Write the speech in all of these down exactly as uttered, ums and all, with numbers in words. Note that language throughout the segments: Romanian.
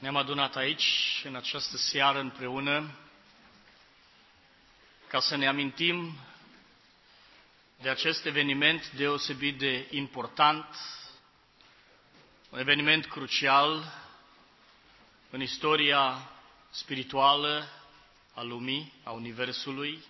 Ne-am adunat aici, în această seară, împreună, ca să ne amintim de acest eveniment deosebit de important, un eveniment crucial în istoria spirituală a lumii, a Universului.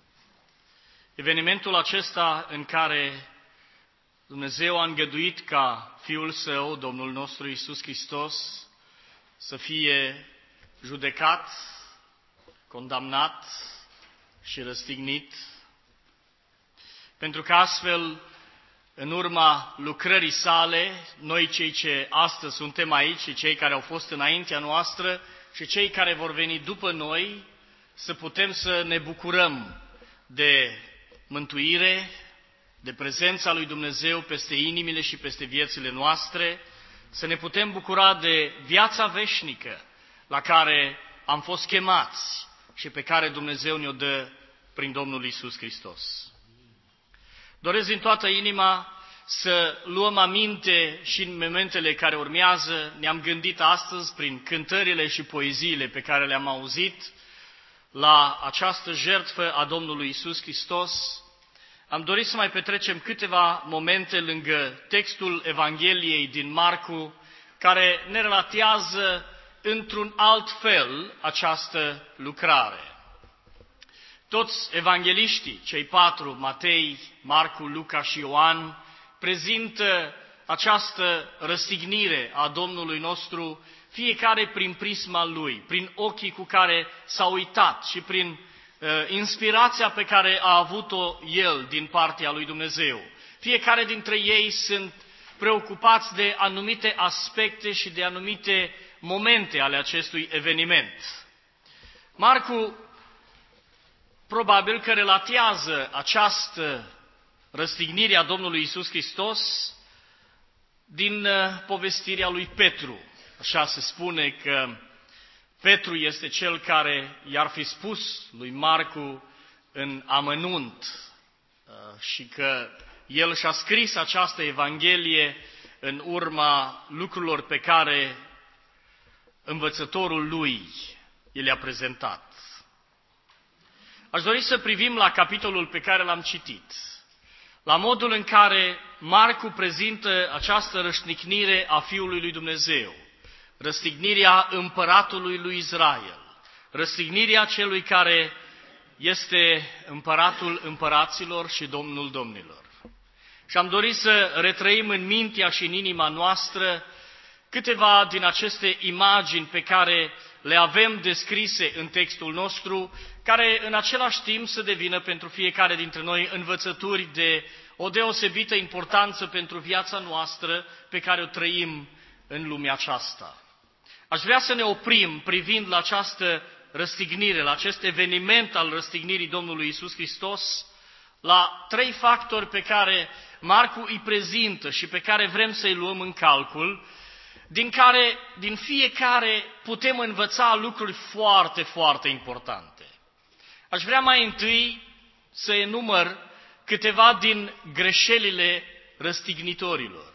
Evenimentul acesta în care Dumnezeu a îngăduit ca Fiul Său, Domnul nostru Iisus Hristos, să fie judecat, condamnat și răstignit, pentru că astfel, în urma lucrării sale, noi cei ce astăzi suntem aici și cei care au fost înaintea noastră și cei care vor veni după noi, să putem să ne bucurăm de mântuire, de prezența lui Dumnezeu peste inimile și peste viețile noastre, să ne putem bucura de viața veșnică la care am fost chemați și pe care Dumnezeu ne-o dă prin Domnul Iisus Hristos. Doresc din toată inima să luăm aminte și în momentele care urmează. Ne-am gândit astăzi, prin cântările și poeziile pe care le-am auzit, la această jertfă a Domnului Iisus Hristos. Am dorit să mai petrecem câteva momente lângă textul Evangheliei din Marcu, care ne relatează într-un alt fel această lucrare. Toți evangheliștii, cei patru, Matei, Marcu, Luca și Ioan, prezintă această răstignire a Domnului nostru, fiecare prin prisma lui, prin ochii cu care s-a uitat și prin uh, inspirația pe care a avut-o el din partea lui Dumnezeu. Fiecare dintre ei sunt preocupați de anumite aspecte și de anumite momente ale acestui eveniment. Marcu probabil că relatează această răstignire a Domnului Iisus Hristos din povestirea lui Petru. Așa se spune că Petru este cel care i-ar fi spus lui Marcu în amănunt și că el și-a scris această Evanghelie în urma lucrurilor pe care învățătorul lui i le-a prezentat. Aș dori să privim la capitolul pe care l-am citit, la modul în care Marcu prezintă această răstignire a Fiului lui Dumnezeu, răstignirea împăratului lui Israel, răstignirea celui care este împăratul împăraților și Domnul domnilor. Și am dorit să retrăim în mintea și în inima noastră câteva din aceste imagini pe care le avem descrise în textul nostru, care în același timp să devină pentru fiecare dintre noi învățături de o deosebită importanță pentru viața noastră pe care o trăim în lumea aceasta. Aș vrea să ne oprim privind la această răstignire, la acest eveniment al răstignirii Domnului Iisus Hristos, la trei factori pe care Marcu îi prezintă și pe care vrem să-i luăm în calcul, din care, din fiecare, putem învăța lucruri foarte, foarte importante. Aș vrea mai întâi să enumăr câteva din greșelile răstignitorilor.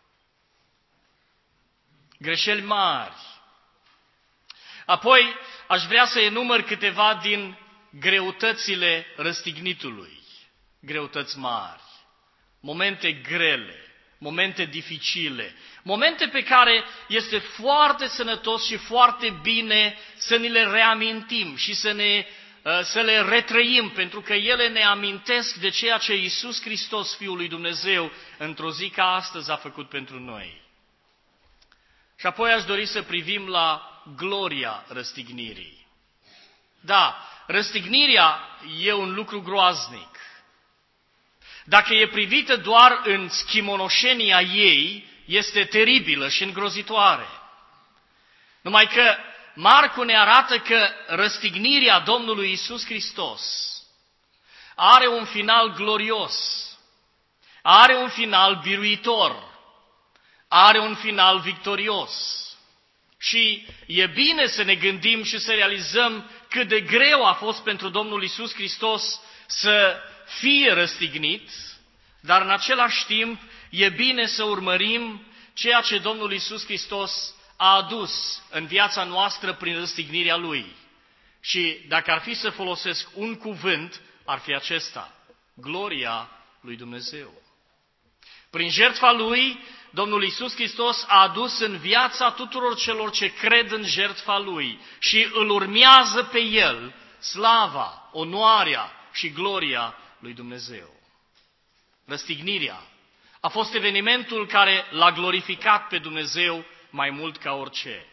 Greșeli mari. Apoi, aș vrea să enumăr câteva din greutățile răstignitului. Greutăți mari, momente grele, momente dificile, momente pe care este foarte sănătos și foarte bine să ni le reamintim și să, ne, să le retrăim, pentru că ele ne amintesc de ceea ce Iisus Hristos, Fiul lui Dumnezeu, într-o zi ca astăzi a făcut pentru noi. Și apoi aș dori să privim la gloria răstignirii. Da, răstignirea e un lucru groaznic. Dacă e privită doar în schimonoșenia ei, este teribilă și îngrozitoare. Numai că Marcu ne arată că răstignirea Domnului Iisus Hristos are un final glorios, are un final biruitor, are un final victorios. Și e bine să ne gândim și să realizăm cât de greu a fost pentru Domnul Iisus Hristos să fie răstignit, dar în același timp e bine să urmărim ceea ce Domnul Iisus Hristos a adus în viața noastră prin răstignirea Lui. Și dacă ar fi să folosesc un cuvânt, ar fi acesta: gloria lui Dumnezeu. Prin jertfa Lui, Domnul Iisus Hristos a adus în viața tuturor celor ce cred în jertfa Lui și îl urmează pe El slava, onoarea și gloria lui Dumnezeu. Răstignirea a fost evenimentul care l-a glorificat pe Dumnezeu mai mult ca orice.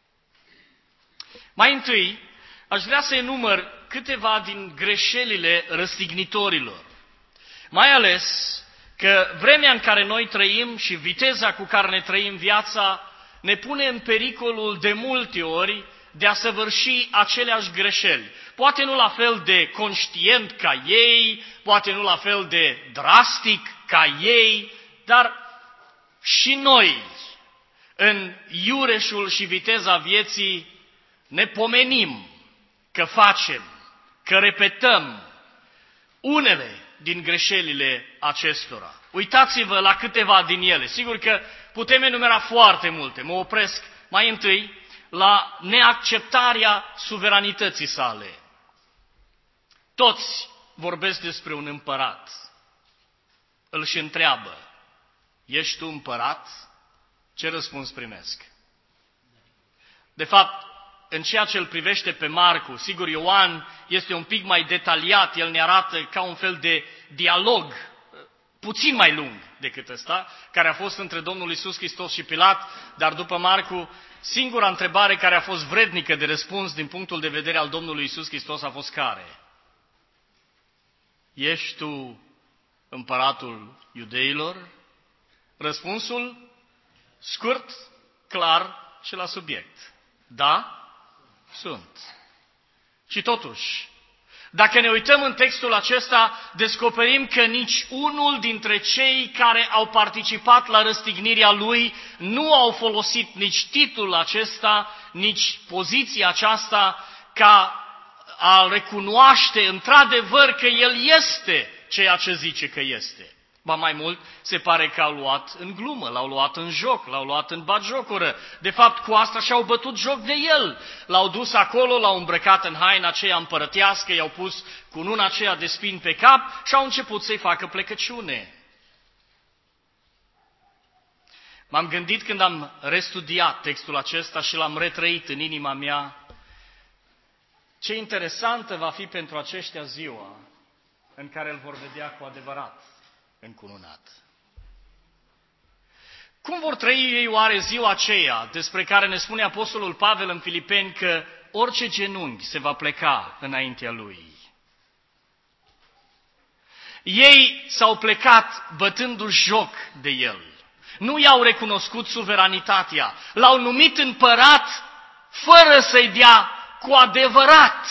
Mai întâi, aș vrea să enumăr câteva din greșelile răstignitorilor. Mai ales că vremea în care noi trăim și viteza cu care ne trăim viața ne pune în pericolul de multe ori de a săvârși aceleași greșeli. Poate nu la fel de conștient ca ei, poate nu la fel de drastic ca ei, dar și noi, în iureșul și viteza vieții, ne pomenim că facem, că repetăm unele din greșelile acestora. Uitați-vă la câteva din ele. Sigur că putem enumera foarte multe. Mă opresc mai întâi la neacceptarea suveranității sale. Toți vorbesc despre un împărat. Îl și întreabă: ești tu împărat? Ce răspuns primesc? De fapt, în ceea ce îl privește pe Marcu, sigur, Ioan este un pic mai detaliat, el ne arată ca un fel de dialog puțin mai lung decât ăsta, care a fost între Domnul Iisus Hristos și Pilat, dar după Marcu, singura întrebare care a fost vrednică de răspuns din punctul de vedere al Domnului Iisus Hristos a fost care? Ești tu împăratul iudeilor? Răspunsul scurt, clar și la subiect. Da, sunt. Și totuși, dacă ne uităm în textul acesta, descoperim că nici unul dintre cei care au participat la răstignirea lui nu au folosit nici titlul acesta, nici poziția aceasta ca a recunoaște într-adevăr că el este ceea ce zice că este. Ba mai mult, se pare că au luat în glumă, l-au luat în joc, l-au luat în batjocură. De fapt, cu asta și-au bătut joc de el. L-au dus acolo, l-au îmbrăcat în haina aceea împărătească, i-au pus cununa aceea de spini pe cap și au început să-i facă plecăciune. M-am gândit când am restudiat textul acesta și l-am retrăit în inima mea, ce interesantă va fi pentru aceștia ziua în care îl vor vedea cu adevărat încununat. Cum vor trăi ei oare ziua aceea despre care ne spune Apostolul Pavel în Filipeni că orice genunchi se va pleca înaintea lui? Ei s-au plecat bătându-și joc de el. Nu i-au recunoscut suveranitatea. L-au numit împărat fără să-i dea cu adevărat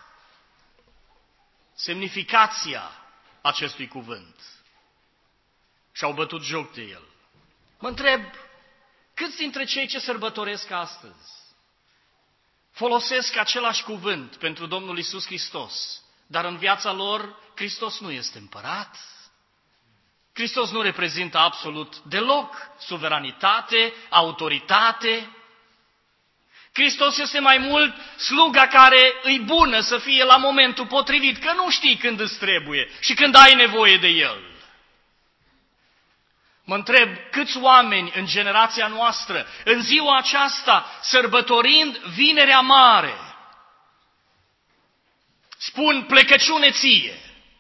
semnificația acestui cuvânt. Și-au bătut joc de el. Mă întreb, câți dintre cei ce sărbătoresc astăzi folosesc același cuvânt pentru Domnul Iisus Hristos, dar în viața lor Hristos nu este împărat? Hristos nu reprezintă absolut deloc suveranitate, autoritate. Hristos este mai mult sluga care îi bună să fie la momentul potrivit, că nu știi când îți trebuie și când ai nevoie de El. Mă întreb câți oameni în generația noastră, în ziua aceasta, sărbătorind Vinerea Mare, spun plecăciune ție,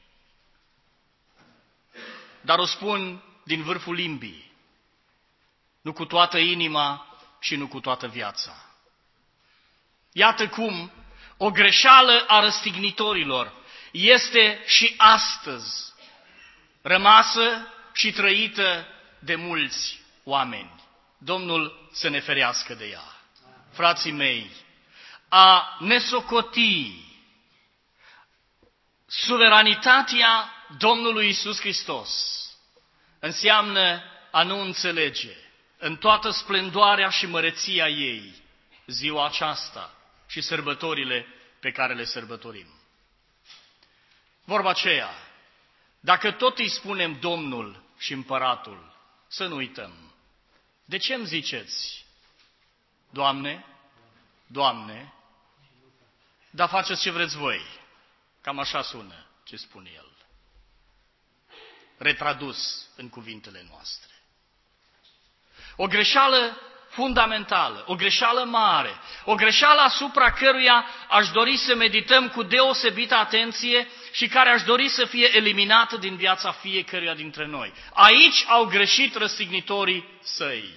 dar o spun din vârful limbii, nu cu toată inima și nu cu toată viața. Iată cum o greșeală a răstignitorilor este și astăzi rămasă și trăită de mulți oameni. Domnul să ne ferească de ea. Frații mei, a nesocoti suveranitatea Domnului Iisus Hristos înseamnă a nu înțelege în toată splendoarea și măreția ei ziua aceasta și sărbătorile pe care le sărbătorim. Vorba aceea, dacă tot îi spunem Domnul și Împăratul, să nu uităm. De ce îmi ziceți Doamne, Doamne, dar faceți ce vreți voi. Cam așa sună ce spune el. Retradus în cuvintele noastre. O greșeală fundamentală, o greșeală mare, o greșeală asupra căruia aș dori să medităm cu deosebită atenție și care aș dori să fie eliminată din viața fiecăruia dintre noi. Aici au greșit răstignitorii săi.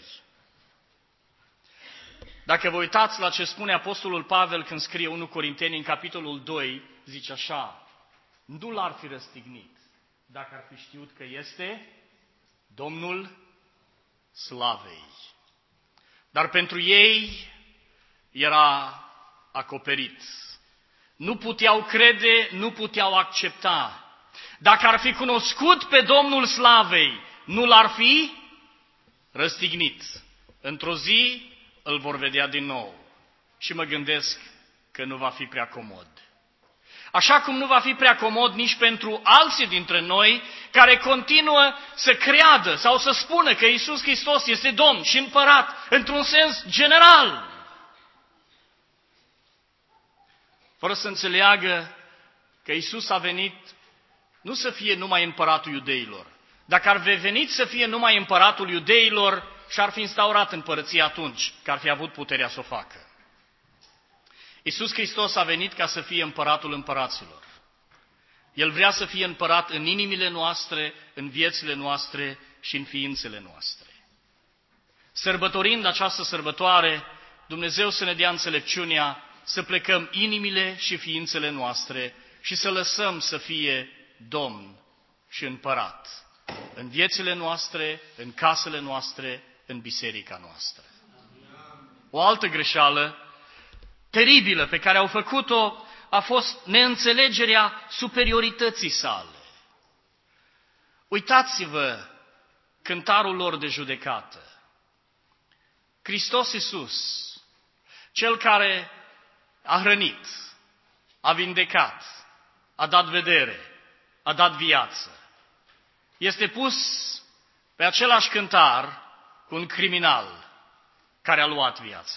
Dacă vă uitați la ce spune Apostolul Pavel când scrie unu Corinteni în capitolul doi, zice așa: nu l-ar fi răstignit dacă ar fi știut că este Domnul slavei. Dar pentru ei era acoperit. Nu puteau crede, nu puteau accepta. Dacă ar fi cunoscut pe Domnul slavei, nu l-ar fi răstignit. Într-o zi îl vor vedea din nou. Și mă gândesc că nu va fi prea comod. Așa cum nu va fi prea comod nici pentru alții dintre noi care continuă să creadă sau să spună că Iisus Hristos este Domn și Împărat într-un sens general. Fără să înțeleagă că Iisus a venit nu să fie numai Împăratul Iudeilor. Dacă ar fi venit să fie numai Împăratul Iudeilor, și-ar fi instaurat împărăția atunci, că ar fi avut puterea să o facă. Iisus Hristos a venit ca să fie Împăratul împăraților. El vrea să fie împărat în inimile noastre, în viețile noastre și în ființele noastre. Sărbătorind această sărbătoare, Dumnezeu să ne dea înțelepciunea să plecăm inimile și ființele noastre și să lăsăm să fie Domn și Împărat în viețile noastre, în casele noastre, în biserica noastră. O altă greșeală teribilă pe care au făcut-o a fost neînțelegerea superiorității sale. Uitați-vă cântarul lor de judecată. Hristos Iisus, Cel care a hrănit, a vindecat, a dat vedere, a dat viață, este pus pe același cântar cu un criminal care a luat viața.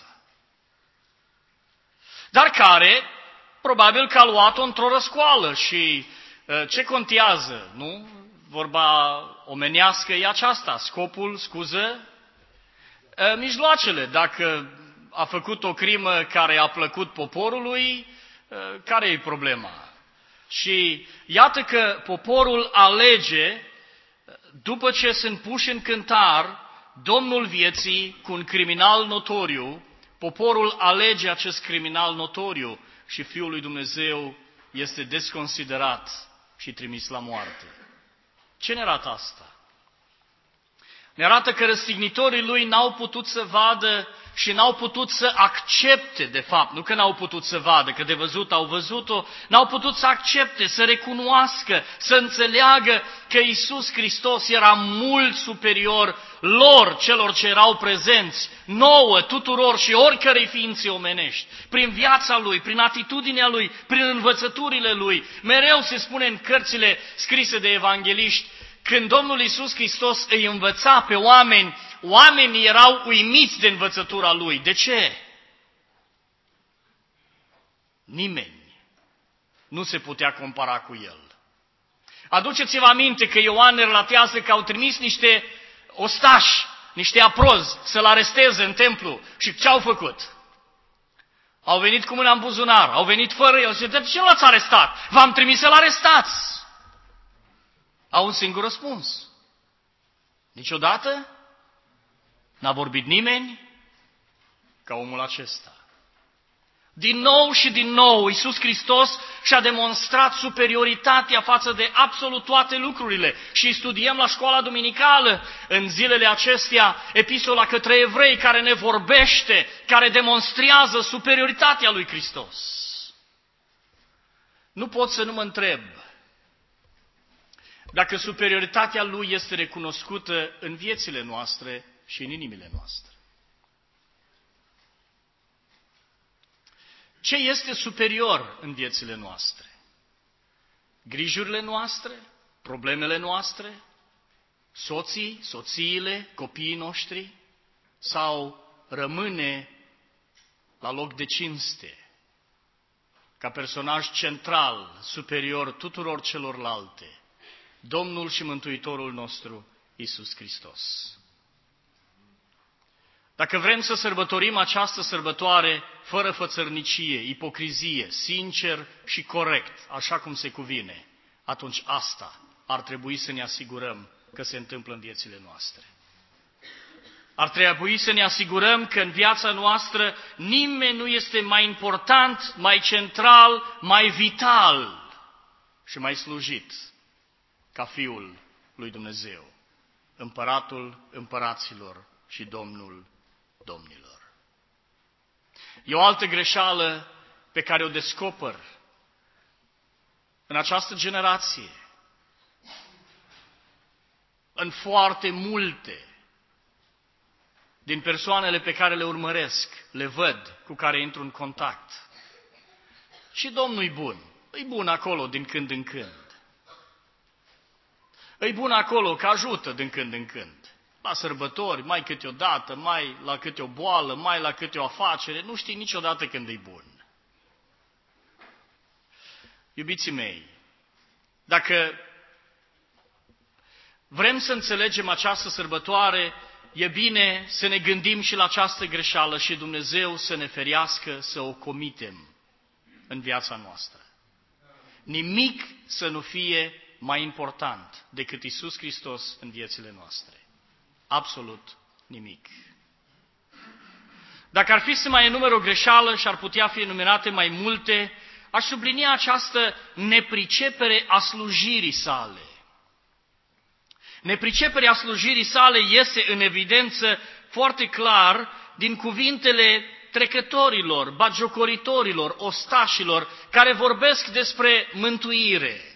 Dar care, probabil că a luat-o într-o răscoală și ce contează, nu? Vorba omenească e aceasta, scopul, scuză, mijloacele. Dacă a făcut o crimă care a plăcut poporului, care e problema? Și iată că poporul alege, după ce sunt puși în cântar, Domnul vieții cu un criminal notoriu, poporul alege acest criminal notoriu și Fiul lui Dumnezeu este desconsiderat și trimis la moarte. Ce ne arată asta? Ne arată că răstignitorii lui n-au putut să vadă și n-au putut să accepte, de fapt, nu că n-au putut să vadă, că de văzut au văzut-o, n-au putut să accepte, să recunoască, să înțeleagă că Iisus Hristos era mult superior lor, celor ce erau prezenți, nouă, tuturor și oricărei ființe omenești. Prin viața Lui, prin atitudinea Lui, prin învățăturile Lui, mereu se spune în cărțile scrise de evangeliști, când Domnul Iisus Hristos îi învăța pe oameni, oamenii erau uimiți de învățătura Lui. De ce? Nimeni nu se putea compara cu El. Aduceți-vă aminte că Ioan ne relatează că au trimis niște ostași, niște aprozi să-L aresteze în templu. Și ce au făcut? Au venit cu mâna în buzunar, au venit fără El. Și de ce nu l-ați arestat? V-am trimis să-L arestați. Au un singur răspuns. Niciodată n-a vorbit nimeni ca omul acesta. Din nou și din nou, Iisus Hristos și-a demonstrat superioritatea față de absolut toate lucrurile. Și studiem la școala duminicală în zilele acestea epistola către evrei care ne vorbește, care demonstrează superioritatea lui Hristos. Nu pot să nu mă întreb dacă superioritatea Lui este recunoscută în viețile noastre și în inimile noastre. Ce este superior în viețile noastre? Grijurile noastre? Problemele noastre? Soții, soțiile, copiii noștri? Sau rămâne la loc de cinste, ca personaj central, superior tuturor celorlalte, Domnul și Mântuitorul nostru, Iisus Hristos. Dacă vrem să sărbătorim această sărbătoare fără fățărnicie, ipocrizie, sincer și corect, așa cum se cuvine, atunci asta ar trebui să ne asigurăm că se întâmplă în viețile noastre. Ar trebui să ne asigurăm că în viața noastră nimeni nu este mai important, mai central, mai vital și mai slujit ca Fiul lui Dumnezeu, Împăratul împăraților și Domnul domnilor. E o altă greșeală pe care o descoper în această generație, în foarte multe din persoanele pe care le urmăresc, le văd, cu care intru în contact. Și Domnul e bun. E bun acolo din când în când. E bun acolo că ajută din când în când. La sărbători, mai câteodată, mai la câte o boală, mai la câte o afacere. Nu știi niciodată când e bun. Iubiții mei, dacă vrem să înțelegem această sărbătoare, e bine să ne gândim și la această greșeală și Dumnezeu să ne ferească să o comitem în viața noastră. Nimic să nu fie mai important decât Iisus Hristos în viețile noastre. Absolut nimic. Dacă ar fi să mai enumer o greșeală și ar putea fi enumerate mai multe, aș sublinia această nepricepere a slujirii sale. Nepriceperea slujirii sale iese în evidență foarte clar din cuvintele trecătorilor, bagiocoritorilor, ostașilor, care vorbesc despre mântuire.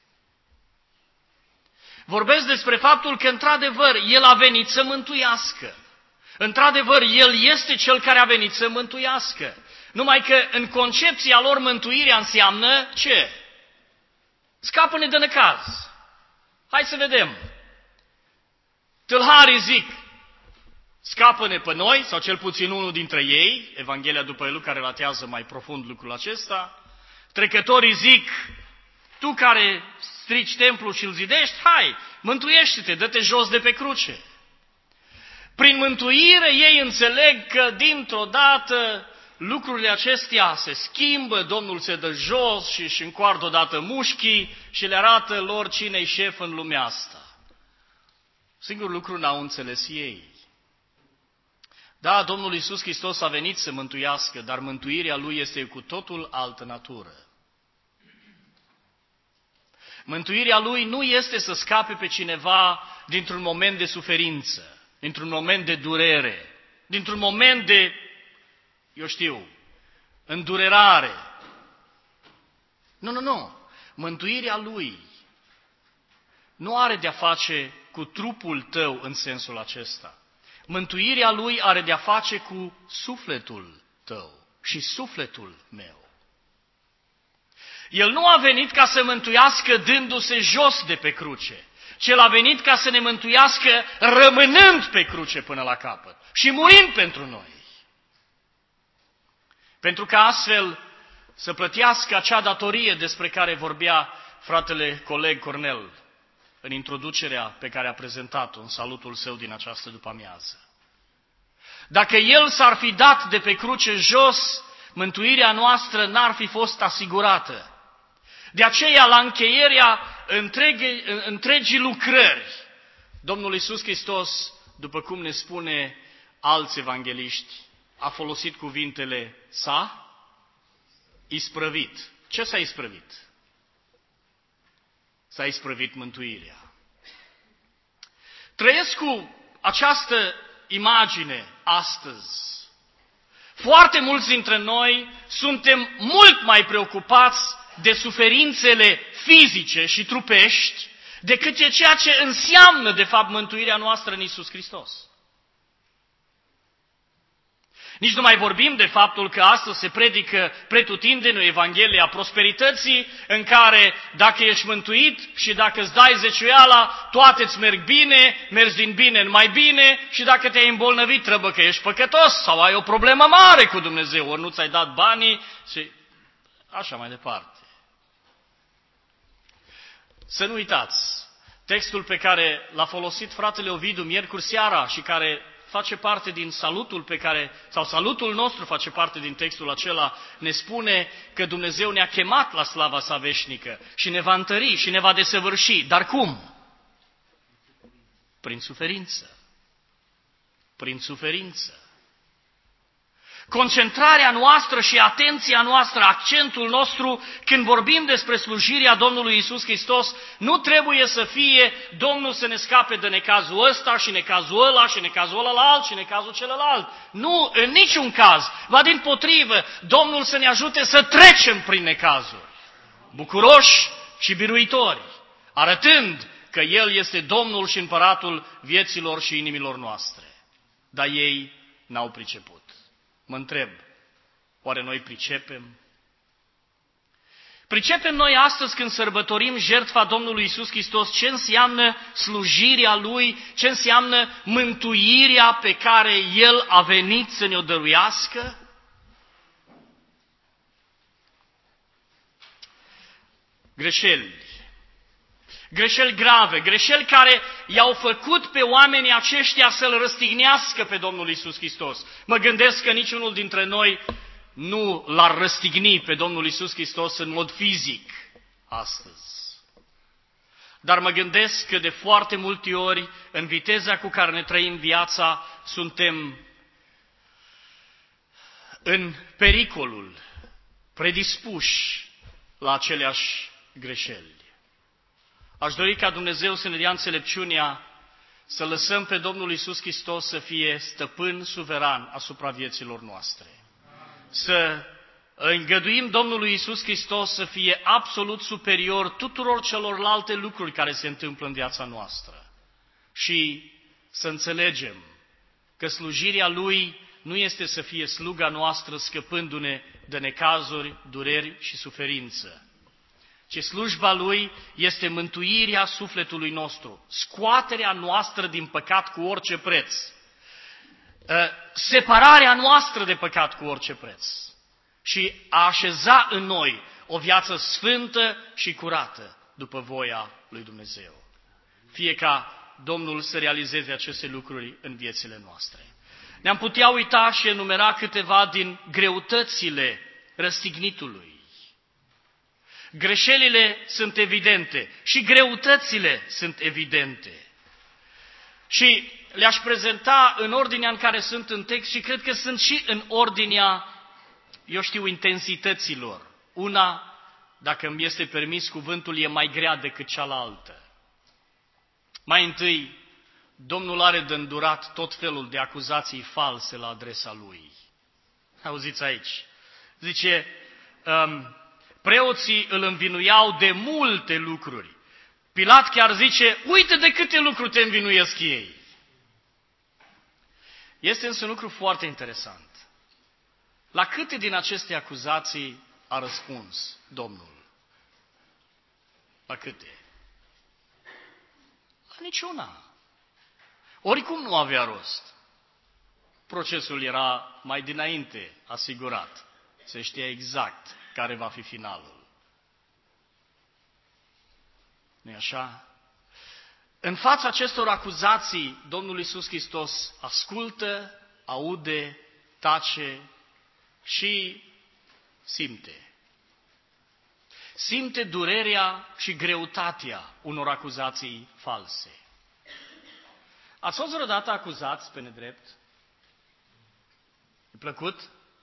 Vorbesc despre faptul că, într-adevăr, El a venit să mântuiască. Într-adevăr, El este Cel care a venit să mântuiască. Numai că, în concepția lor, mântuirea înseamnă ce? Scapă-ne de necaz. Hai să vedem. Tâlharii zic, scapă-ne pe noi, sau cel puțin unul dintre ei, Evanghelia după Luca relatează mai profund lucrul acesta. Trecătorii zic, tu care strici templul și îl zidești, hai, mântuiește-te, dă-te jos de pe cruce. Prin mântuire ei înțeleg că dintr-o dată lucrurile acestea se schimbă, Domnul se dă jos și își încoardă odată mușchii și le arată lor cine-i șef în lumea asta. Singurul lucru n-au înțeles ei. Da, Domnul Iisus Hristos a venit să mântuiască, dar mântuirea Lui este cu totul altă natură. Mântuirea Lui nu este să scape pe cineva dintr-un moment de suferință, dintr-un moment de durere, dintr-un moment de, eu știu, îndurerare. Nu, nu, nu. Mântuirea Lui nu are de-a face cu trupul tău în sensul acesta. Mântuirea Lui are de-a face cu sufletul tău și sufletul meu. El nu a venit ca să mântuiască dându-se jos de pe cruce, ci El a venit ca să ne mântuiască rămânând pe cruce până la capăt și murind pentru noi. Pentru că astfel să plătească acea datorie despre care vorbea fratele coleg Cornel în introducerea pe care a prezentat-o în salutul său din această după-amiază. Dacă El s-ar fi dat de pe cruce jos, mântuirea noastră n-ar fi fost asigurată. De aceea, la încheierea întregii, întregii lucrări, Domnul Iisus Hristos, după cum ne spune alți evangeliști, a folosit cuvintele s-a isprăvit. Ce s-a isprăvit? S-a isprăvit mântuirea. Trăiesc cu această imagine astăzi. Foarte mulți dintre noi suntem mult mai preocupați de suferințele fizice și trupești decât de ceea ce înseamnă, de fapt, mântuirea noastră în Iisus Hristos. Nici nu mai vorbim de faptul că astăzi se predică pretutindeni Evanghelia prosperității, în care dacă ești mântuit și dacă îți dai zeciuiala, toate îți merg bine, mergi din bine în mai bine și dacă te-ai îmbolnăvit, trebuie că ești păcătos sau ai o problemă mare cu Dumnezeu, ori nu ți-ai dat banii și așa mai departe. Să nu uitați, textul pe care l-a folosit fratele Ovidiu miercuri seara și care face parte din salutul pe care, sau salutul nostru face parte din textul acela, ne spune că Dumnezeu ne-a chemat la slava sa veșnică și ne va întări și ne va desăvârși. Dar cum? Prin suferință. Prin suferință. Concentrarea noastră și atenția noastră, accentul nostru, când vorbim despre slujirea Domnului Iisus Hristos, nu trebuie să fie Domnul să ne scape de necazul ăsta și necazul ăla și necazul ălalt și necazul celălalt. Nu, în niciun caz, va dimpotrivă, Domnul să ne ajute să trecem prin necazuri, bucuroși și biruitori, arătând că El este Domnul și Împăratul vieților și inimilor noastre. Dar ei n-au priceput. Mă întreb, oare noi pricepem? Pricepem noi astăzi când sărbătorim jertfa Domnului Iisus Hristos ce înseamnă slujirea Lui, ce înseamnă mântuirea pe care El a venit să ne-o dăruiască? Greșeli. Greșeli grave, greșeli care i-au făcut pe oamenii aceștia să-L răstignească pe Domnul Iisus Hristos. Mă gândesc că niciunul dintre noi nu l-ar răstigni pe Domnul Iisus Hristos în mod fizic astăzi. Dar mă gândesc că de foarte multe ori, în viteza cu care ne trăim viața, suntem în pericolul predispuși la aceleași greșeli. Aș dori ca Dumnezeu să ne dea înțelepciunea să lăsăm pe Domnul Iisus Hristos să fie stăpân suveran asupra vieților noastre. Să îngăduim Domnului Iisus Hristos să fie absolut superior tuturor celorlalte lucruri care se întâmplă în viața noastră. Și să înțelegem că slujirea Lui nu este să fie sluga noastră scăpându-ne de necazuri, dureri și suferință, ci slujba Lui este mântuirea sufletului nostru, scoaterea noastră din păcat cu orice preț, separarea noastră de păcat cu orice preț și a așeza în noi o viață sfântă și curată după voia lui Dumnezeu. Fie ca Domnul să realizeze aceste lucruri în viețile noastre. Ne-am putea uita și enumera câteva din greutățile răstignitului. Greșelile sunt evidente și greutățile sunt evidente. Și le-aș prezenta în ordinea în care sunt în text și cred că sunt și în ordinea, eu știu, intensităților. Una, dacă îmi este permis cuvântul, e mai grea decât cealaltă. Mai întâi, Domnul are de îndurat tot felul de acuzații false la adresa Lui. Auziți aici. Zice, um, preoții îl învinuiau de multe lucruri. Pilat chiar zice, uite de câte lucruri te învinuiesc ei. Este însă un lucru foarte interesant. La câte din aceste acuzații a răspuns Domnul? La câte? La niciuna. Oricum nu avea rost. Procesul era mai dinainte asigurat. Se știa exact care va fi finalul. Nu-i așa? În fața acestor acuzații, Domnul Iisus Hristos ascultă, aude, tace și simte. Simte durerea și greutatea unor acuzații false. Ați fost vreodată acuzați pe nedrept? E plăcut?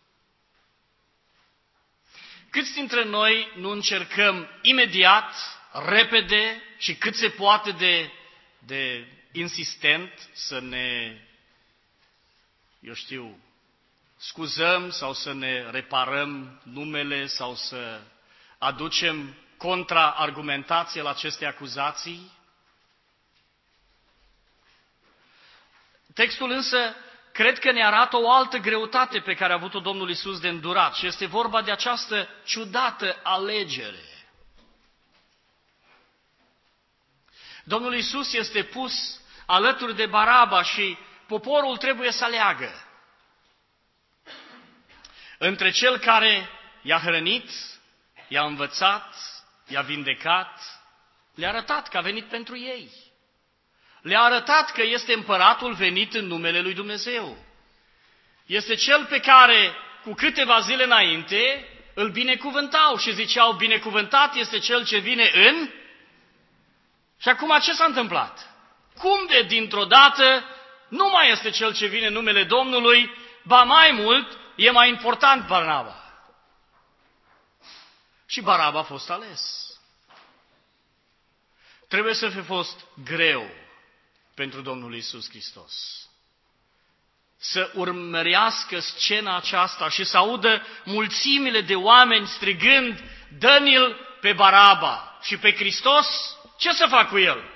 Câți dintre noi nu încercăm imediat, repede și cât se poate de, de insistent să ne, eu știu, scuzăm sau să ne reparăm numele sau să aducem contraargumentație la aceste acuzații? Textul însă cred că ne arată o altă greutate pe care a avut-o Domnul Iisus de îndurat și este vorba de această ciudată alegere. Domnul Iisus este pus alături de Baraba și poporul trebuie să aleagă între cel care i-a hrănit, i-a învățat, i-a vindecat, le-a arătat că a venit pentru ei. Le-a arătat că este împăratul venit în numele lui Dumnezeu. Este cel pe care cu câteva zile înainte îl binecuvântau și ziceau, binecuvântat este cel ce vine în... Și acum ce s-a întâmplat? Cum de dintr-o dată nu mai este cel ce vine în numele Domnului, ba mai mult, e mai important Barnaba. Și Baraba a fost ales. Trebuie să fi fost greu pentru Domnul Iisus Hristos să urmărească scena aceasta și să audă mulțimile de oameni strigând, dă-ni-l pe Baraba și pe Hristos, ce să fac cu el?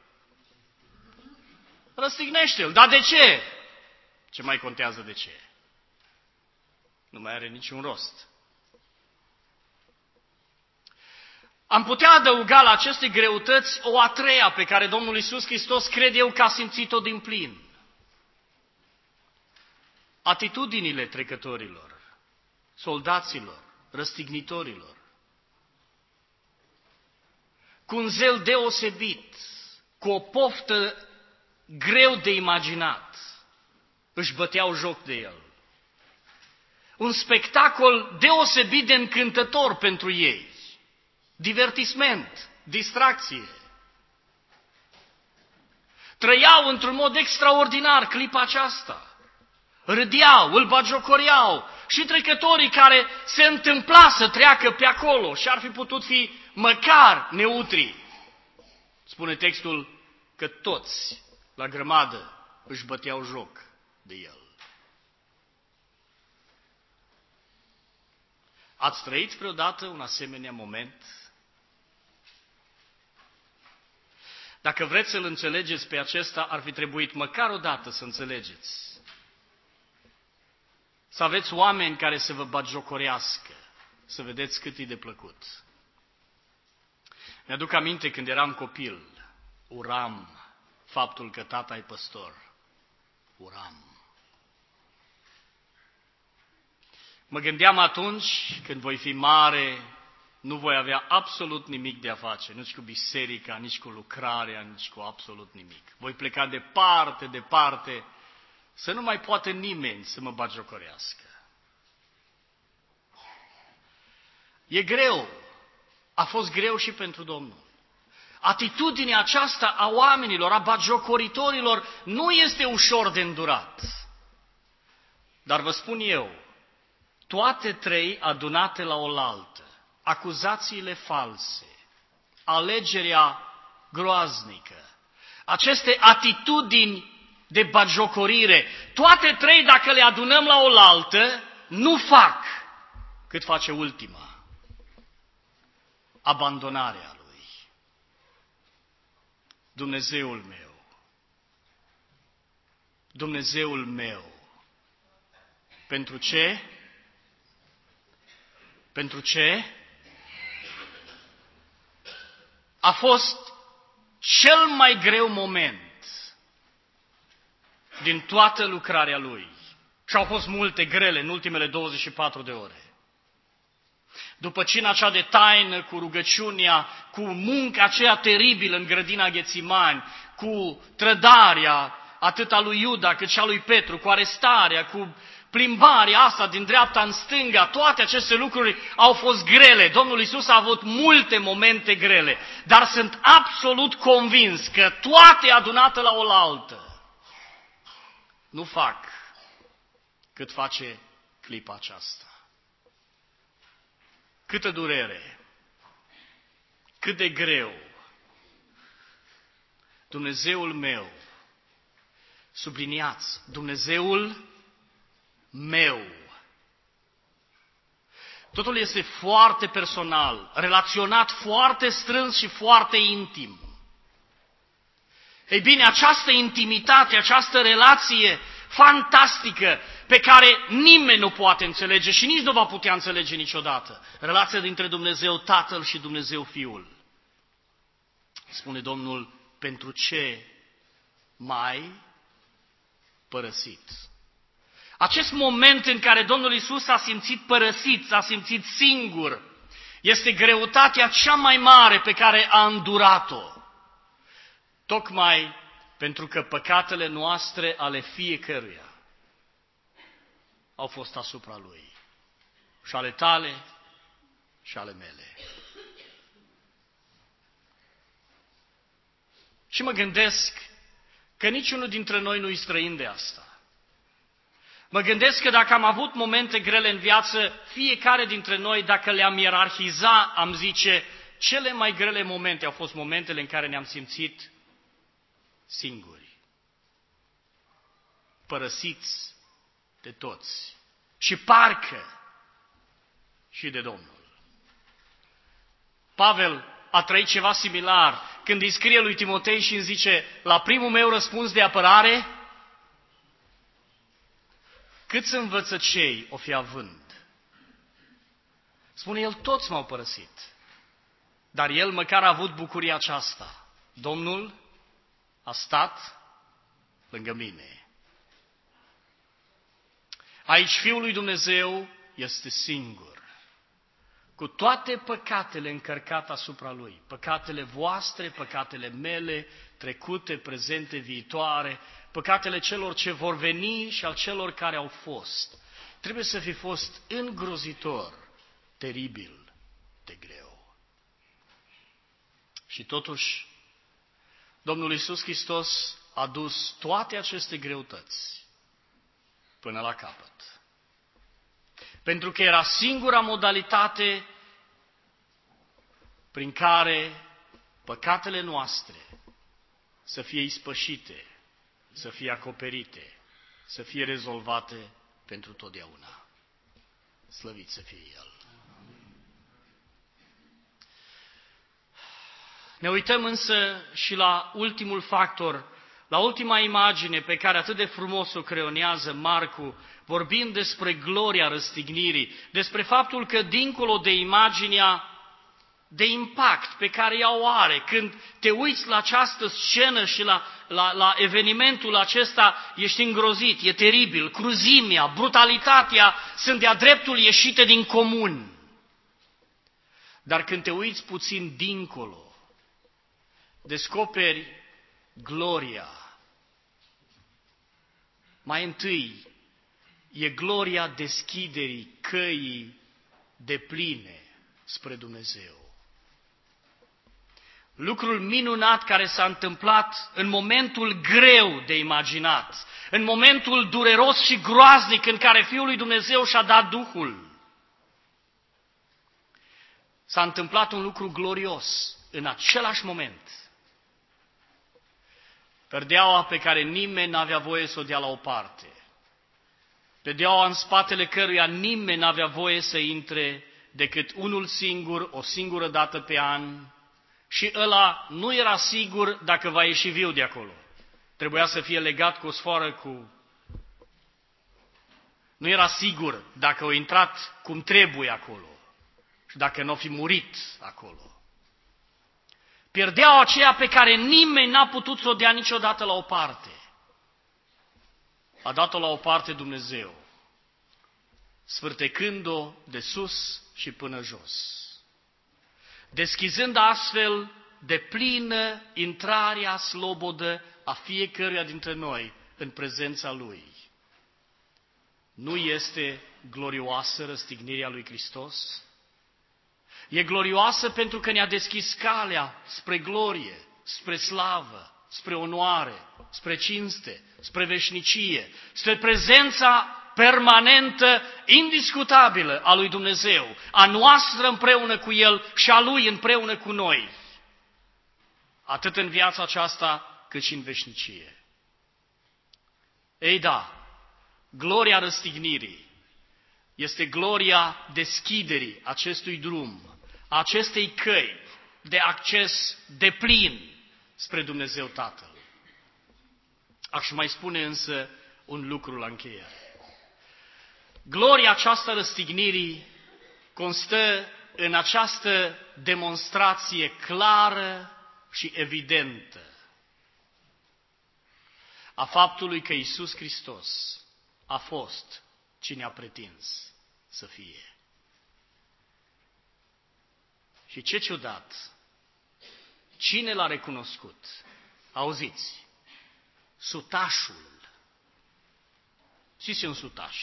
Răstignește-l. Dar de ce? Ce mai contează de ce? Nu mai are niciun rost. Am putea adăuga la aceste greutăți o a treia pe care Domnul Iisus Hristos cred eu că a simțit-o din plin. Atitudinile trecătorilor, soldaților, răstignitorilor. Cu un zel deosebit, cu o poftă greu de imaginat, își băteau joc de el. Un spectacol deosebit de încântător pentru ei. Divertisment, distracție. Trăiau într-un mod extraordinar clipa aceasta. Râdeau, îl bagiocoreau și trecătorii care se întâmpla să treacă pe acolo și ar fi putut fi măcar neutri. Spune textul că toți la grămadă își băteau joc de el. Ați trăit vreodată un asemenea moment? Dacă vreți să-l înțelegeți pe acesta, ar fi trebuit măcar o dată să înțelegeți. Să aveți oameni care să vă batjocorească, să vedeți cât e de plăcut. Mi-aduc aminte când eram copil, uram faptul că tata e păstor. Uram. Mă gândeam atunci, când voi fi mare, nu voi avea absolut nimic de a face, nici cu biserica, nici cu lucrarea, nici cu absolut nimic. Voi pleca departe, departe, să nu mai poată nimeni să mă batjocorească. E greu. A fost greu și pentru Domnul. Atitudinea aceasta a oamenilor, a batjocoritorilor, nu este ușor de îndurat. Dar vă spun eu, toate trei adunate la oaltă, acuzațiile false, alegerea groaznică, aceste atitudini de batjocorire, toate trei, dacă le adunăm la oaltă, nu fac cât face ultima, abandonarea lui. Dumnezeul meu, Dumnezeul meu, pentru ce? Pentru ce? A fost cel mai greu moment din toată lucrarea lui. Și au fost multe grele în ultimele douăzeci și patru de ore. După cina acea de taină, cu rugăciunea, cu munca aceea teribilă în grădina Ghețimani, cu trădarea atât a lui Iuda cât și a lui Petru, cu arestarea, cu plimbarea asta din dreapta în stânga, toate aceste lucruri au fost grele. Domnul Iisus a avut multe momente grele, dar sunt absolut convins că toate adunate la oaltă nu fac cât face clipa aceasta. Câtă durere, cât de greu. Dumnezeul meu, subliniați, Dumnezeul meu. Totul este foarte personal, relaționat foarte strâns și foarte intim. Ei bine, această intimitate, această relație fantastică pe care nimeni nu poate înțelege și nici nu va putea înțelege niciodată. Relația dintre Dumnezeu Tatăl și Dumnezeu Fiul. Spune Domnul, pentru ce m-ai părăsit? Acest moment în care Domnul Iisus s-a simțit părăsit, s-a simțit singur, este greutatea cea mai mare pe care a îndurat-o. Tocmai pentru că păcatele noastre ale fiecăruia au fost asupra Lui. Și ale tale și ale mele. Și mă gândesc că niciunul dintre noi nu-i străin de asta. Mă gândesc că dacă am avut momente grele în viață, fiecare dintre noi, dacă le-am ierarhiza, am zice, cele mai grele momente au fost momentele în care ne-am simțit singuri, părăsiți de toți și parcă și de Domnul. Pavel a trăit ceva similar când îi scrie lui Timotei și îmi zice, la primul meu răspuns de apărare, câți învățăcei o fi având? Spune el, toți m-au părăsit, dar el măcar a avut bucuria aceasta. Domnul a stat lângă mine. Aici Fiul lui Dumnezeu este singur, cu toate păcatele încărcate asupra Lui, păcatele voastre, păcatele mele, trecute, prezente, viitoare, păcatele celor ce vor veni și al celor care au fost. Trebuie să fi fost îngrozitor, teribil de greu. Și totuși, Domnul Iisus Hristos a dus toate aceste greutăți până la capăt. Pentru că era singura modalitate prin care păcatele noastre să fie ispășite, să fie acoperite, să fie rezolvate pentru totdeauna. Slăvit să fie El. Ne uităm însă și la ultimul factor, la ultima imagine pe care atât de frumos o creionează Marcu, vorbind despre gloria răstignirii, despre faptul că dincolo de imaginea de impact pe care ea o are, când te uiți la această scenă și la, la, la evenimentul acesta, ești îngrozit, e teribil, cruzimea, brutalitatea sunt de-a dreptul ieșite din comun. Dar când te uiți puțin dincolo, descoperi gloria. Mai întâi, e gloria deschiderii căii depline spre Dumnezeu. Lucrul minunat care s-a întâmplat în momentul greu de imaginat, în momentul dureros și groaznic în care Fiul lui Dumnezeu și-a dat Duhul. S-a întâmplat un lucru glorios în același moment. Perdeaua pe care nimeni n-avea voie să o dea la o parte. Perdeaua în spatele căruia nimeni n-avea voie să intre decât unul singur, o singură dată pe an. Și ăla nu era sigur dacă va ieși viu de acolo. Trebuia să fie legat cu o sfoară cu... Nu era sigur dacă a intrat cum trebuie acolo și dacă nu a fi murit acolo. Pierdeau aceea pe care nimeni n-a putut să o dea niciodată la o parte. A dat-o la o parte Dumnezeu, sfârtecând-o de sus și până jos, deschizând astfel de plină intrarea slobodă a fiecăruia dintre noi în prezența Lui. Nu este glorioasă răstignirea lui Hristos? E glorioasă pentru că ne-a deschis calea spre glorie, spre slavă, spre onoare, spre cinste, spre veșnicie, spre prezența permanentă, indiscutabilă a lui Dumnezeu, a noastră împreună cu El și a Lui împreună cu noi, atât în viața aceasta cât și în veșnicie. Ei da, gloria răstignirii este gloria deschiderii acestui drum, acestei căi de acces deplin spre Dumnezeu Tatăl. Aș mai spune însă un lucru la încheiere. Gloria aceasta răstignirii constă în această demonstrație clară și evidentă a faptului că Iisus Hristos a fost cine a pretins să fie. Și ce ciudat, cine l-a recunoscut? Auziți, sutașul. Știți, un sutaș.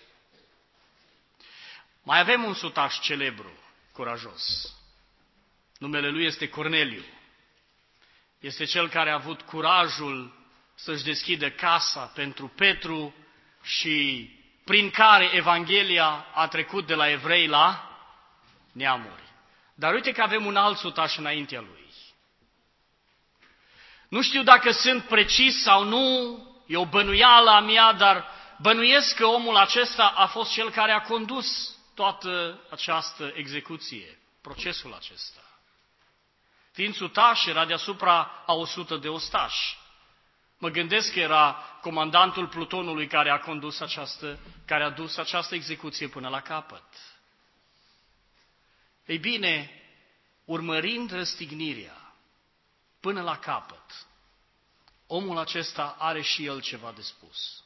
Mai avem un sutaș celebru, curajos. Numele lui este Corneliu. Este cel care a avut curajul să-și deschidă casa pentru Petru și prin care Evanghelia a trecut de la evrei la neamuri. Dar uite că avem un alt sutaș înaintea lui. Nu știu dacă sunt precis sau nu, e o bănuială a mea, dar bănuiesc că omul acesta a fost cel care a condus toată această execuție, procesul acesta. Fiind sutaș, era deasupra a o sută de ostași. Mă gândesc că era comandantul plutonului care a condus această, care a dus această execuție până la capăt. Ei bine, urmărind răstignirea până la capăt, omul acesta are și el ceva de spus.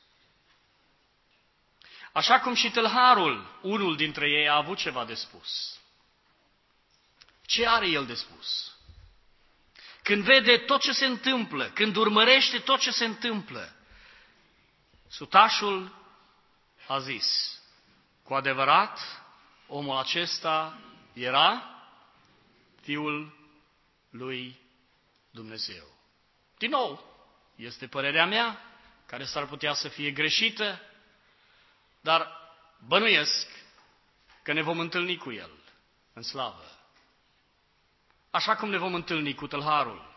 Așa cum și tâlharul, unul dintre ei, a avut ceva de spus. Ce are el de spus? Când vede tot ce se întâmplă, când urmărește tot ce se întâmplă, sutașul a zis, cu adevărat, omul acesta era Fiul lui Dumnezeu. Din nou, este părerea mea, care s-ar putea să fie greșită, dar bănuiesc că ne vom întâlni cu el în slavă. Așa cum ne vom întâlni cu tâlharul.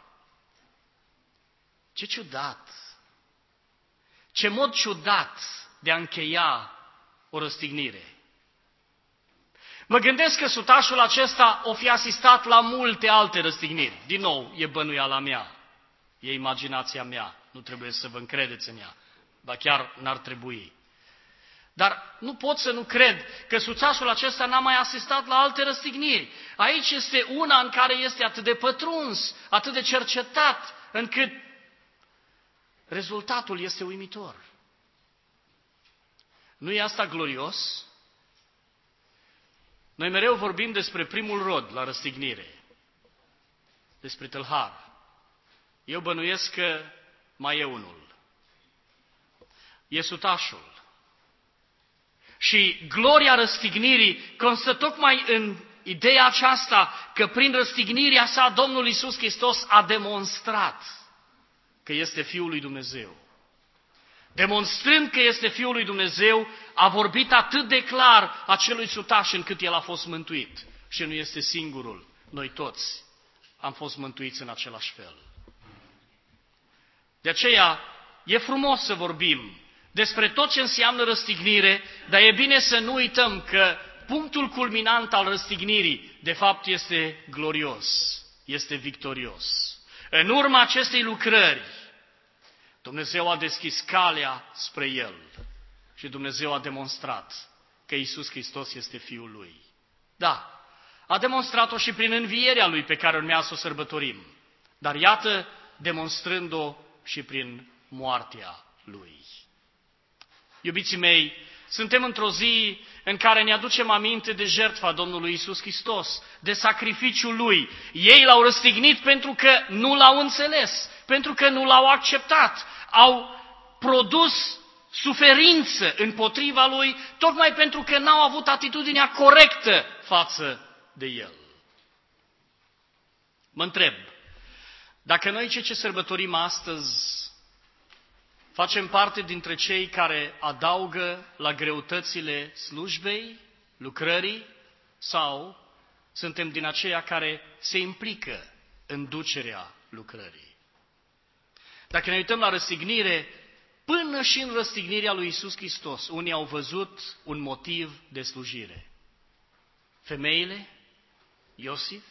Ce ciudat! Ce mod ciudat de a încheia o răstignire. Mă gândesc că sutașul acesta o fi asistat la multe alte răstigniri. Din nou, e bănuiala mea, e imaginația mea, nu trebuie să vă încredeți în ea, ba chiar n-ar trebui. Dar nu pot să nu cred că sutașul acesta n-a mai asistat la alte răstigniri. Aici este una în care este atât de pătruns, atât de cercetat, încât rezultatul este uimitor. Nu e asta glorios? Noi mereu vorbim despre primul rod la răstignire, despre tâlhar. Eu bănuiesc că mai e unul. E sutașul. Și gloria răstignirii constă tocmai în ideea aceasta că prin răstignirea sa Domnul Iisus Hristos a demonstrat că este Fiul lui Dumnezeu. Demonstrând că este Fiul lui Dumnezeu, a vorbit atât de clar acelui sutaș încât el a fost mântuit. Și nu este singurul, noi toți am fost mântuiți în același fel. De aceea e frumos să vorbim despre tot ce înseamnă răstignire, dar e bine să nu uităm că punctul culminant al răstignirii, de fapt, este glorios, este victorios. În urma acestei lucrări, Dumnezeu a deschis calea spre El și Dumnezeu a demonstrat că Iisus Hristos este Fiul Lui. Da, a demonstrat-o și prin învierea Lui pe care urmează să o sărbătorim, dar iată, demonstrând-o și prin moartea Lui. Iubiții mei, suntem într-o zi în care ne aducem aminte de jertfa Domnului Iisus Hristos, de sacrificiul Lui. Ei l-au răstignit pentru că nu l-au înțeles, pentru că nu l-au acceptat. Au produs suferință împotriva Lui, tocmai pentru că n-au avut atitudinea corectă față de El. Mă întreb, dacă noi cei ce sărbătorim astăzi facem parte dintre cei care adaugă la greutățile slujbei, lucrării, sau suntem din aceia care se implică în ducerea lucrării. Dacă ne uităm la răstignire, până și în răstignirea lui Iisus Hristos, unii au văzut un motiv de slujire. Femeile, Iosif,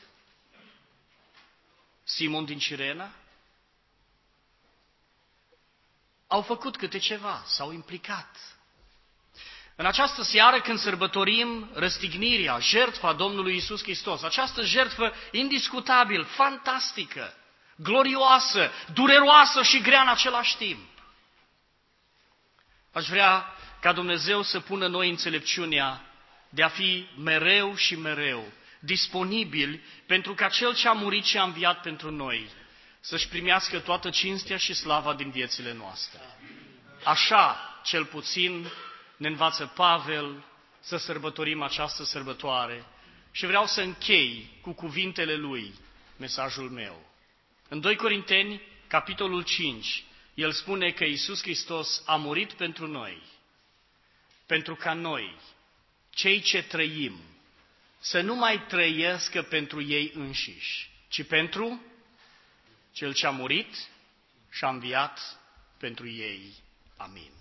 Simon din Cirena, au făcut câte ceva, s-au implicat. În această seară, când sărbătorim răstignirea, jertfa Domnului Iisus Hristos, această jertfă indiscutabil, fantastică, glorioasă, dureroasă și grea în același timp, aș vrea ca Dumnezeu să pună în noi înțelepciunea de a fi mereu și mereu disponibili pentru ca Cel ce a murit și a înviat pentru noi să-și primească toată cinstea și slava din viețile noastre. Așa, cel puțin, ne învață Pavel să sărbătorim această sărbătoare și vreau să închei cu cuvintele lui mesajul meu. În doi Corinteni, capitolul cinci, el spune că Iisus Hristos a murit pentru noi, pentru ca noi, cei ce trăim, să nu mai trăiască pentru ei înșiși, ci pentru Cel ce a murit și a înviat pentru ei. Amin.